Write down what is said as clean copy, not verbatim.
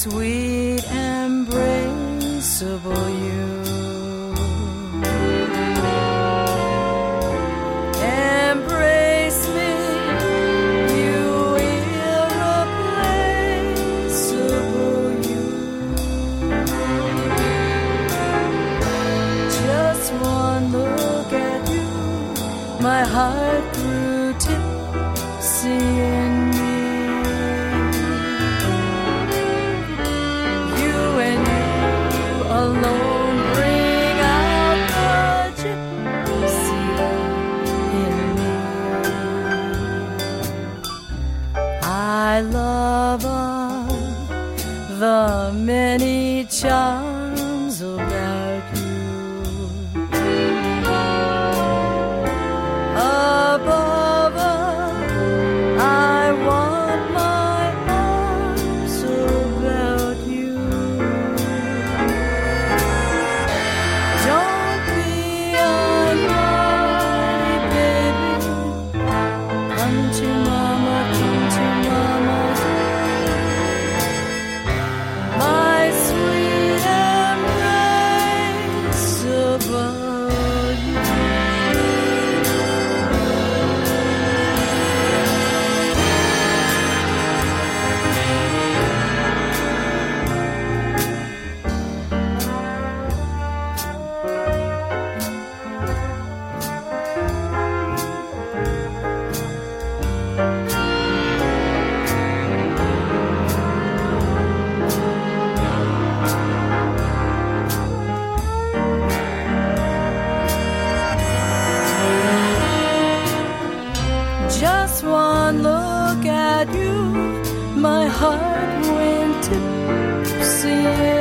sweet embraceable you. Embrace me, you irreplaceable you. Just one look at you, my heart grew tipsy in me. Alone bring out the gypsy in me. I love all the many charms about you. Above all, I want my arms about you. Don't be unworried, baby. Come to mama, my sweet embraceable you. Just one look at you, my heart went tipsy.